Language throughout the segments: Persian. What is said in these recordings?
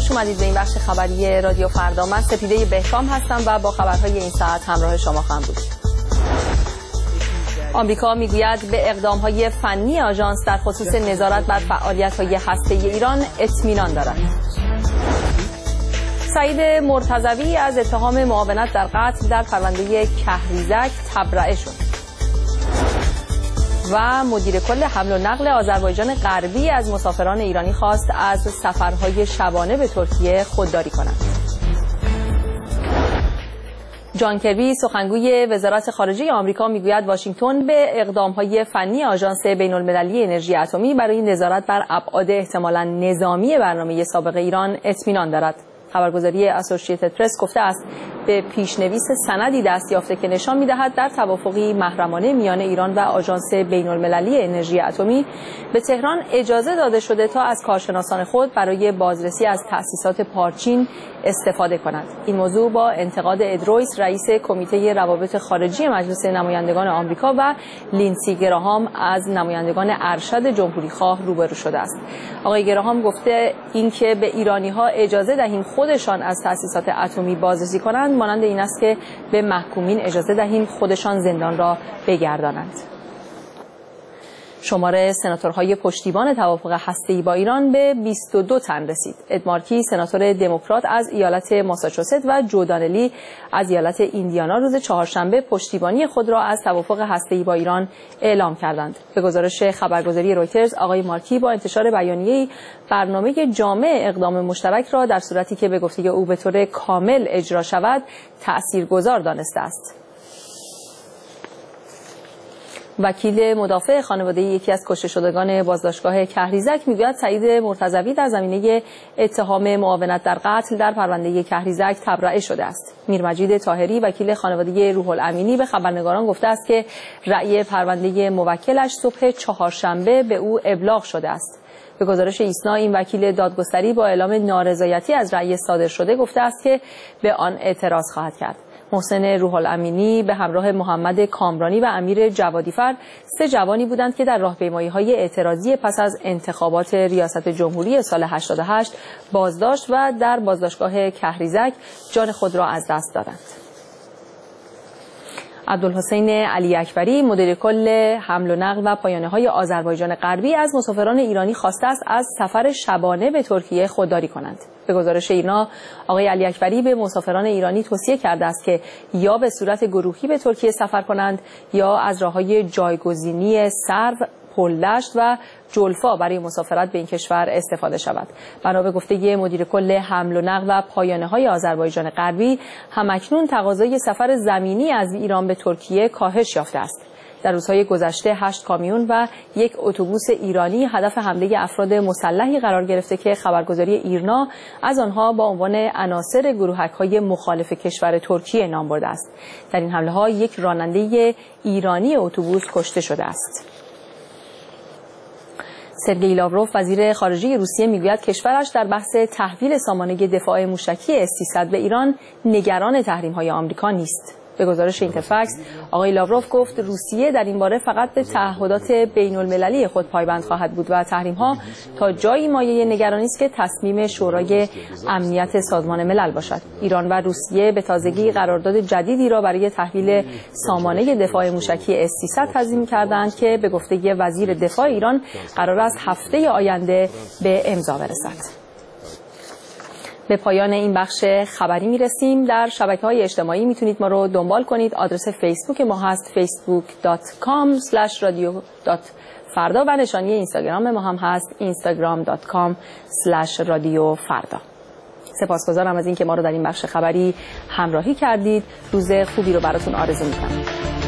خوش اومدید به این بخش خبری رادیو فردا. من سپیده بهکام هستم و با خبرهای این ساعت همراه شما خواهم بود. آمریکا میگوید به اقدامهای فنی آژانس در خصوص نظارت بر فعالیت‌های هسته‌ای ایران اطمینان دارد. سعید مرتضوی از اتهام معاونت در قتل در پرونده کهریزک تبرئه شد. و مدیر کل حمل و نقل آذربایجان غربی از مسافران ایرانی خواست از سفرهای شبانه به ترکیه خودداری کنند. جان کربی سخنگوی وزارت خارجه آمریکا میگوید واشنگتن به اقدامهای فنی آژانس بین‌المللی انرژی اتمی برای نظارت بر ابعاد احتمالاً نظامی برنامه سابق ایران اطمینان دارد. خبرگزاری اسوسییتد پرس گفته است به پیشنویس سندی دست یافته که نشان می‌دهد در توافقی محرمانه میان ایران و آژانس بین‌المللی انرژی اتمی به تهران اجازه داده شده تا از کارشناسان خود برای بازرسی از تأسیسات پارچین استفاده کند. این موضوع با انتقاد اد رویس رئیس کمیته روابط خارجی مجلس نمایندگان آمریکا و لینسی گراهام از نمایندگان ارشد جمهوری‌خواه روبرو شده است. آقای گراهام گفته اینکه به ایرانی‌ها اجازه دهیم خودشان از تأسیسات اتمی بازرسی کنند مانند این است که به محکومین اجازه دهیم خودشان زندان را بگردانند. شمار سناتورهای پشتیبان توافق هسته‌ای با ایران به 22 تن رسید. اد مارکی سناتور دموکرات از ایالت ماساچوست و جو دانلی از ایالت ایندیانا روز چهارشنبه پشتیبانی خود را از توافق هسته‌ای با ایران اعلام کردند. به گزارش خبرگزاری رویترز آقای مارکی با انتشار بیانیه‌ای برنامه جامع اقدام مشترک را در صورتی که به گفته او به طور کامل اجرا شود تأثیرگذار دانسته است. وکیل مدافع خانواده یکی از کشته شدگان بازداشتگاه کهریزک میگوید سعید مرتضوی در زمینه اتهام معاونت در قتل در پرونده کهریزک تبرئه شده است. میرمجید طاهری وکیل خانواده روح الامینی به خبرنگاران گفته است که رأی پرونده موکلش صبح چهارشنبه به او ابلاغ شده است. به گزارش ایسنا این وکیل دادگستری با اعلام نارضایتی از رأی صادر شده گفته است که به آن اعتراض خواهد کرد. محسن روح الامینی به همراه محمد کامرانی و امیر جوادیفر 3 جوانی بودند که در راهپیمایی‌های اعتراضی پس از انتخابات ریاست جمهوری سال 88 بازداشت و در بازداشتگاه کهریزک جان خود را از دست دادند. عبدالحسین علی اکبری مدیر کل حمل و نقل و پایانه‌های آذربایجان غربی از مسافران ایرانی خواسته است از سفر شبانه به ترکیه خودداری کنند. به گزارش ایرنا آقای علی اکبری به مسافران ایرانی توصیه کرده است که یا به صورت گروهی به ترکیه سفر کنند یا از راه‌های جایگزینی سرو، پلدشت و جلفا برای مسافرت به این کشور استفاده شود. بنا به گفته مدیر کل حمل و نقل و پایانه‌های آذربایجان غربی همکنون تقاضای سفر زمینی از ایران به ترکیه کاهش یافته است. در روزهای گذشته 8 کامیون و 1 اتوبوس ایرانی هدف حمله افراد مسلحی قرار گرفته که خبرگزاری ایرنا از آنها با عنوان عناصر گروهک‌های مخالف کشور ترکیه نام برده است. در این حمله‌ها 1 راننده ایرانی اتوبوس کشته شده است. سرگئی لاوروف وزیر خارجه روسیه میگوید کشورش در بحث تحویل سامانه دفاع موشکی S-300 به ایران نگران تحریم‌های آمریکا نیست. به گزارش اینترفکس آقای لاوروف گفت روسیه در این باره فقط به تعهدات بین‌المللی خود پایبند خواهد بود و تحریم‌ها تا جایی مایه نگرانی است که تصمیم شورای امنیت سازمان ملل باشد. ایران و روسیه به تازگی قرارداد جدیدی را برای تحویل سامانه دفاع موشکی S-300 تضمین کردند که به گفته وزیر دفاع ایران قرار است هفته آینده به امضا برسد. به پایان این بخش خبری میرسیم. در شبکه‌های اجتماعی میتونید ما رو دنبال کنید. آدرس فیسبوک ما هست facebook.com/radio.farda و نشانی اینستاگرام ما هم هست instagram.com/radiofarda. سپاسگزارم از اینکه ما رو در این بخش خبری همراهی کردید. روز خوبی رو براتون آرزو میکنم.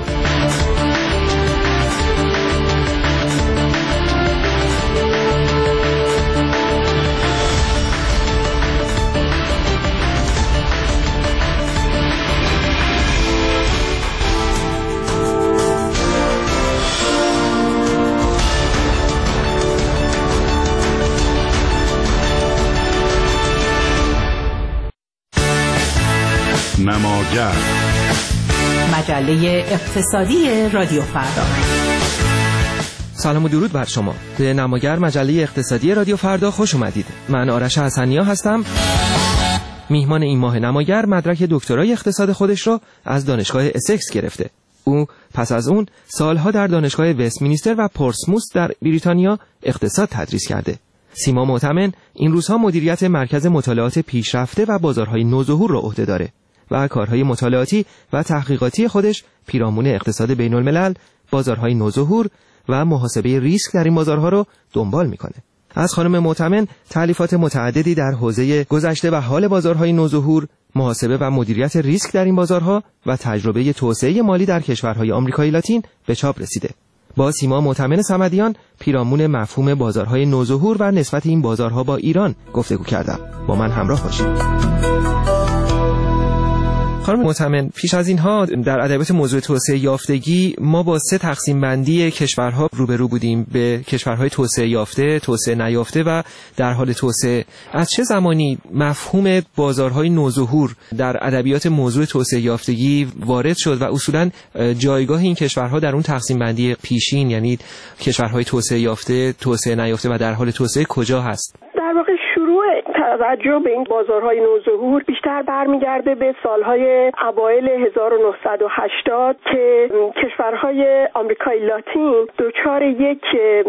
نماگر مجله اقتصادی رادیو فردا. سلام و درود بر شما. به نماگر مجله اقتصادی رادیو فردا خوش اومدید. من آرش حسنیا هستم. میهمان این ماه نماگر مدرک دکترای اقتصاد خودش رو از دانشگاه اسکس گرفته. او پس از اون سالها در دانشگاه وستمینستر و پورتسموث در بریتانیا اقتصاد تدریس کرده. سیما معتمن این روزها مدیریت مرکز مطالعات پیشرفته و بازارهای نوظهور را عهده داره و کارهای مطالعاتی و تحقیقاتی خودش پیرامون اقتصاد بین الملل، بازارهای نوظهور و محاسبه ریسک در این بازارها رو دنبال میکنه. از خانم معتمن تألیفات متعددی در حوزه گذشته و حال بازارهای نوظهور، محاسبه و مدیریت ریسک در این بازارها و تجربه توسعه مالی در کشورهای آمریکای لاتین به چاپ رسیده. با سیما معتمن صمدیان پیرامون مفهوم بازارهای نوظهور و نسبت این بازارها با ایران گفتگو کردم. با من همراه باشید. خانم معتمن، پیش از اینها در ادبیات موضوع توسعه یافتگی ما با 3 تقسیم بندی کشورها روبرو بودیم، به کشورهای توسعه یافته، توسعه نیافته و در حال توسعه. از چه زمانی مفهوم بازارهای نوظهور در ادبیات موضوع توسعه یافتگی وارد شد و اصولاً جایگاه این کشورها در اون تقسیم بندی پیشین، یعنی کشورهای توسعه یافته، توسعه نیافته و در حال توسعه کجا هست؟ در واقع شروع توجه به این بازارهای نوظهور بیشتر برمیگرده به سالهای اوایل 1980 که کشورهای آمریکای لاتین دچار یک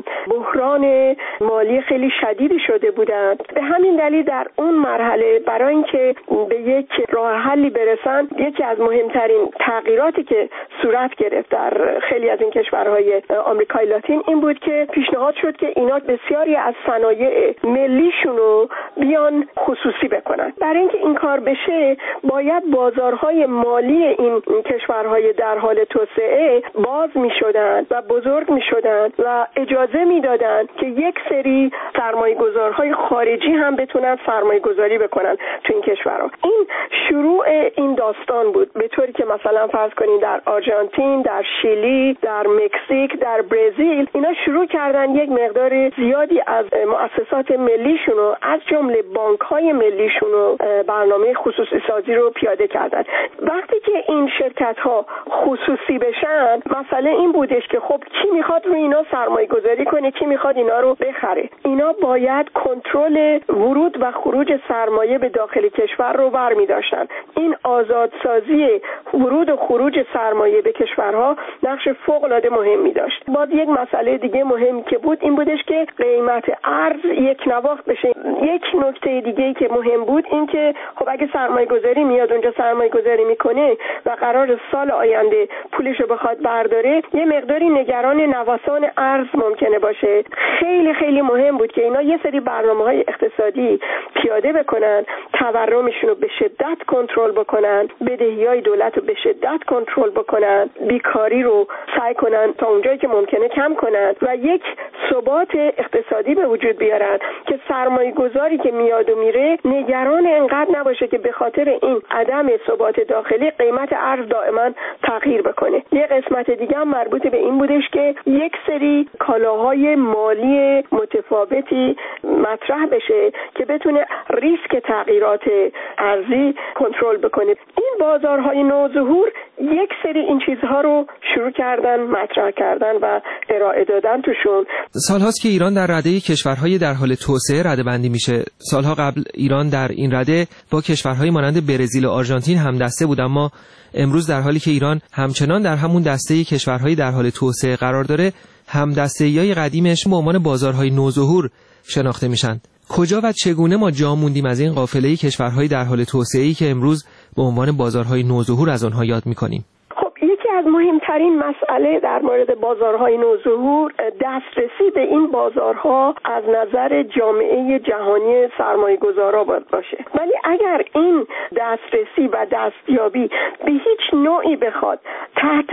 بحران مالی خیلی شدیدی شده بودند. به همین دلیل در اون مرحله برای اینکه به یک راه حلی برسن، یکی از مهمترین تغییراتی که صورت گرفت در خیلی از این کشورهای آمریکای لاتین این بود که پیشنهاد شد که اینا بسیاری از صنایع ملیشونو بیان خصوصی بکنن. برای اینکه این کار بشه باید بازارهای مالی این کشورهای در حال توسعه باز می شدن و بزرگ می شدن و اجازه می دادن که یک سری سرمایه گذارهای خارجی هم بتونن سرمایه گذاری بکنن تو این کشورها. این شروع این داستان بود، به طوری که مثلا فرض کنین در آرژانتین، در شیلی، در مکزیک، در برزیل اینا شروع کردن یک مقدار زیادی از مؤسسات ملیشونو از جمله بانک‌های ملیشونو برنامه خصوصی سازی رو پیاده کردن. وقتی که این شرکت‌ها خصوصی بشن، مسئله این بودش که خب کی میخواد روی اینا سرمایه گذاری کنه، کی میخواد اینا رو بخره. اینا باید کنترل ورود و خروج سرمایه به داخل کشور رو برمی داشتن. این آزادسازی ورود و خروج سرمایه به کشورها نقش فوق‌العاده مهمی داشت. باز یک مسئله دیگه مهمی که بود این بودش که قیمت ارز یک نواخت بشه. یک نکته دیگه‌ای که مهم بود این که خب اگه سرمایه‌گذاری میاد اونجا سرمایه‌گذاری میکنه و قرار سال آینده پولش رو بخواد برداره، یه مقداری نگران نوسان ارز ممکنه باشه. خیلی خیلی مهم بود که اینا یه سری برنامه‌های اقتصادی پیاده بکنن، تورمشون رو به شدت کنترل بکنن، بدهی‌های دولت رو به شدت کنترل بکنن، بیکاری رو سعی کنن تا اونجایی که ممکنه کم کنن و یک ثبات اقتصادی به وجود بیارن که سرمایه گذاری که میاد و میره نگران انقدر نباشه که به خاطر این عدم ثبات داخلی قیمت ارز دائما تغییر بکنه. یه قسمت دیگه هم مربوط به این بودش که یک سری کالاهای مالی متفاوتی مطرح بشه که بتونه ریسک تغییرات ارزی کنترل بکنه. این بازارهای نوظهور یک سری این چیزها رو شروع کردن مطرح کردن و ارائه دادن توشون. سالهاست که ایران در رده کشورهای در حال توسعه رده‌بندی میشه. سالها قبل ایران در این رده با کشورهای مانند برزیل و آرژانتین هم دسته بود، اما امروز در حالی که ایران همچنان در همون دسته کشورهای در حال توسعه قرار داره، هم دسته‌ای قدیمش به عنوان بازارهای نوظهور شناخته میشن. کجا و چگونه ما جا موندیم از این قافله کشورهای در حال توسعه‌ای که امروز به عنوان بازارهای نوظهور از آنها یاد میکنیم؟ یکی از مهمترین مسئله در مورد بازارهای نوظهور دسترسی به این بازارها از نظر جامعه جهانی سرمایه‌گذارا باید باشه. ولی اگر این دسترسی و دستیابی به هیچ نوعی بخواد تحت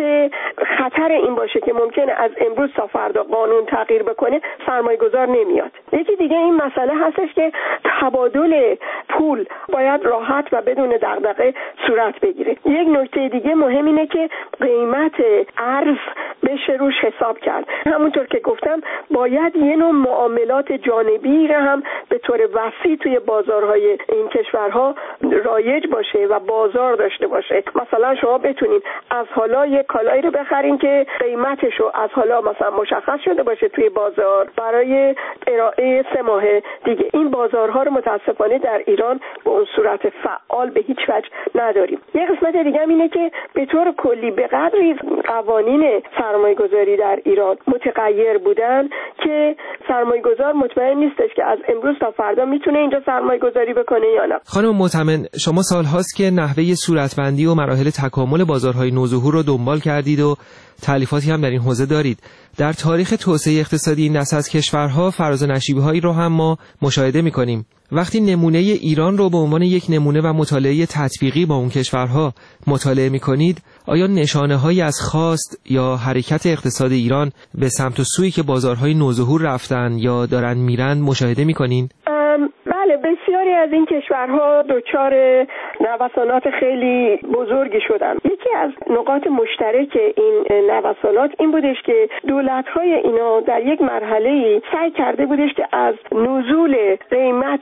خطر این باشه که ممکنه از امروز تا فردا قانون تغییر بکنه، سرمایه‌گذار نمیاد. یکی دیگه این مسئله هستش که تبادل پول باید راحت و بدون دغدغه صورت بگیره. یک نکته دیگه مهم اینه که قیمت ارز بشه روش حساب کرد. همونطور که گفتم باید یه نوع معاملات جانبی هم به طور وسیع توی بازارهای این کشورها رایج باشه و بازار داشته باشه. مثلا شما بتونین از حالا یک کالایی رو بخرین که قیمتش رو از حالا مثلا مشخص شده باشه توی بازار برای ارائه 3 ماه دیگه. این بازارها رو متاسفانه در ایران به اون صورت فعال به هیچ وجه نداریم. یه قسمت دیگه هم اینه که به طور کلی به قدری قوانین سرمایه‌گذاری در ایران متغیر بودن که سرمایه‌گذار مطمئن نیستش که از امروز تا فردا میتونه اینجا سرمایه‌گذاری بکنه یا نه. خانم معتمن، شما سال‌هاست که نحوه صورتبندی و مراحل تکامل بازارهای نوظهور رو دنبال کردید و تألیفاتی هم در این حوزه دارید. در تاریخ توسعه اقتصادی این دست از کشورها فراز و نشیب‌هایی رو هم ما مشاهده می‌کنیم. وقتی نمونه ایران رو به عنوان یک نمونه و مطالعه تطبیقی با اون کشورها مطالعه می‌کنید، آیا نشانه‌هایی از خواست یا حرکت اقتصاد ایران به سمت و سویی که بازارهای نوظهور رفتن یا دارن میرن مشاهده می‌کنین؟ بله، بسیاری از این کشورها دچار نوسانات خیلی بزرگی شدن. یکی از نقاط مشترک این نوسانات این بودش که دولت‌های اینا در یک مرحله‌ای سعی کرده بودش که از نزول قیمت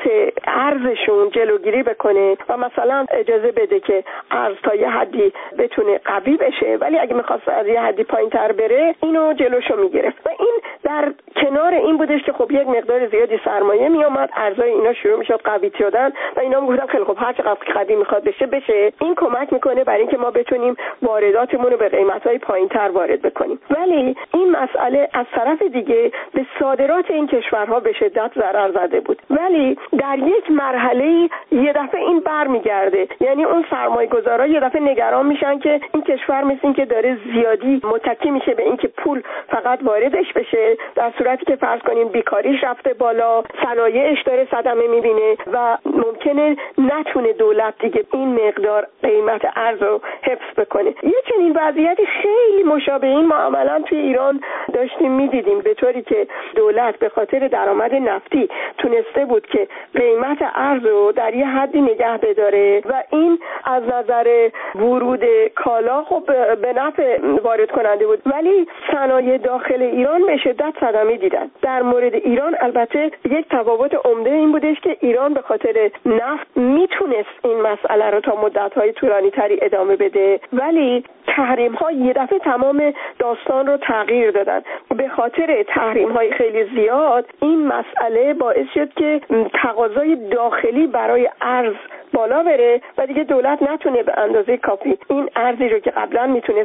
ارزشون جلوگیری بکنه و مثلا اجازه بده که ارز تا یه حدی بتونه قوی بشه، ولی اگه می‌خواست از یه حدی پایین‌تر بره اینو جلوشو می‌گرفت. و این در کنار این بودش که خب یک مقدار زیادی سرمایه میومد، ارزهای اینا شروع میشد قوی شدن و اینا هم گفتن خیلی خب هر چقدر قوی میخواد بشه. این کمک میکنه برای اینکه ما بتونیم وارداتمون رو به قیمت‌های پایین‌تر وارد بکنیم. ولی این مسئله از طرف دیگه به صادرات این کشورها به شدت ضرر زده بود. ولی در یک مرحله یه دفعه این برمیگرده، یعنی اون سرمایه‌گذارا یه دفعه نگران میشن که این کشور مثل این که داره زیادی متکی میشه به اینکه پول فقط واردش بشه، در صورتی که فرض کنیم بیکاریش رفته بالا، صنایعش داره صدمه میبینه و ممکنه نتونه دولت دیگه این مقدار قیمت ارز رو حفظ بکنه. یه چنین وضعیتی خیلی مشابه این ما عملا توی ایران داشتیم میدیدیم، به طوری که دولت به خاطر درآمد نفتی تونسته بود که قیمت ارز رو در یه حدی نگه بداره و این از نظر ورود کالا خب به نفع وارد کننده بود، ولی صنایع داخل ایران به شدت صدمه دیدن. در مورد ایران البته یک تفاوت عمده این بودش که ایران به خاطر نفت میتونست این مسئله رو تا مدت‌های طولانی تری ادامه بده، ولی تحریم‌ها یه دفعه تمام داستان رو تغییر دادن. به خاطر تحریم‌های خیلی زیاد این مسئله باعث شد که تقاضای داخلی برای ارز بالا بره و دیگه دولت نتونه به اندازه کافی این ارزی رو که قبلا میتونست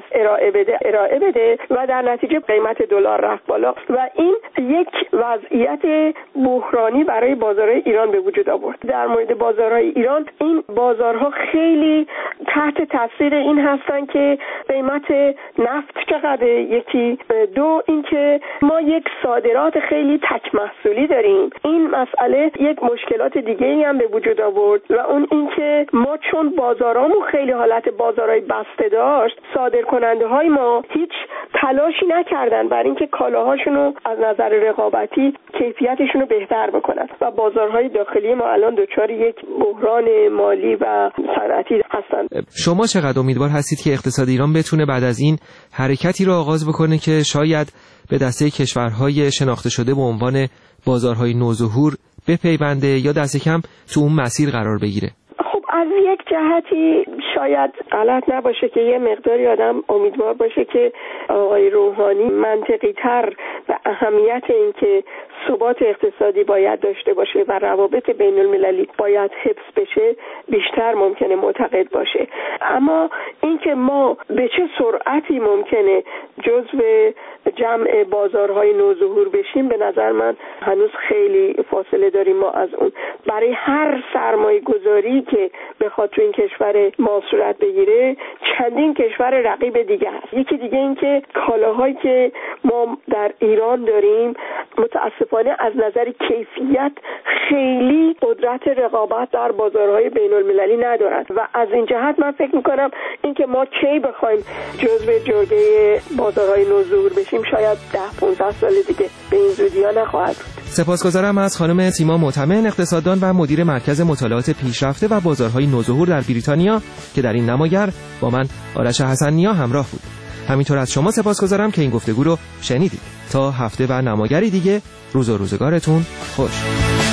ارائه بده و در نتیجه قیمت دلار رفت بالا و این یک وضعیت بحرانی برای بازارهای ایران به وجود آورد. در مورد بازارهای ایران، این بازارها خیلی تحت تاثیر این هستن که قیمت نفت چقدر، یکی، دو اینکه ما یک صادرات خیلی تک محصولی داریم. این مسئله یک مشکلات دیگه‌ای هم به وجود آورد و اون اینکه ما چون بازارامون خیلی حالت بازارهای بسته داشت، صادرکننده‌های ما هیچ تلاشی نکردن برای اینکه کالاهاشون رو از نظر رقابتی کیفیتشون رو بهتر بکنن و بازارهای داخلی ما الان دچار یک بحران مالی و صنعتی هستن. شما چقدر امیدوار هستید که اقتصاد ایران بتونه بعد از این حرکتی رو آغاز بکنه که شاید به دسته کشورهای شناخته شده به عنوان بازارهای نوظهور بپیونده یا دست کم تو اون مسیر قرار بگیره؟ از یک جهتی شاید غلط نباشه که یه مقداری آدم امیدوار باشه که آقای روحانی منطقی تر و اهمیت این که ثبات اقتصادی باید داشته باشه و روابط بین المللی باید حفظ بشه بیشتر ممکنه معتقد باشه. اما اینکه ما به چه سرعتی ممکنه جزو جمع بازارهای نوظهور بشیم، به نظر من هنوز خیلی فاصله داریم ما از اون. برای هر سرمایه گذاری که بخواد تو این کشور ما صورت بگیره، چندین کشور رقیب دیگه هست. یکی دیگه این که کالاهایی که ما در ایران داریم متاسفانه از نظر کیفیت خیلی قدرت رقابت در بازارهای بین المللی ندارن و از این جهت من فکر میکنم این که ما کی بخوایم جزو جرگه بازارهای نوظهور بشیم شاید 10-15 سال دیگه به این زودی ها نخواهد بود. سپاسگزارم از خانم سیما معتمن، اقتصاددان و مدیر مرکز مطالعات پیشرفته و بازارهای نوظهور در بریتانیا که در این نماگر با من آرش حسن‌نیا همراه بود. همینطور از شما سپاسگزارم که این گفتگو رو شنیدید. تا هفته و نماگری دیگه، روز و روزگارتون خوش.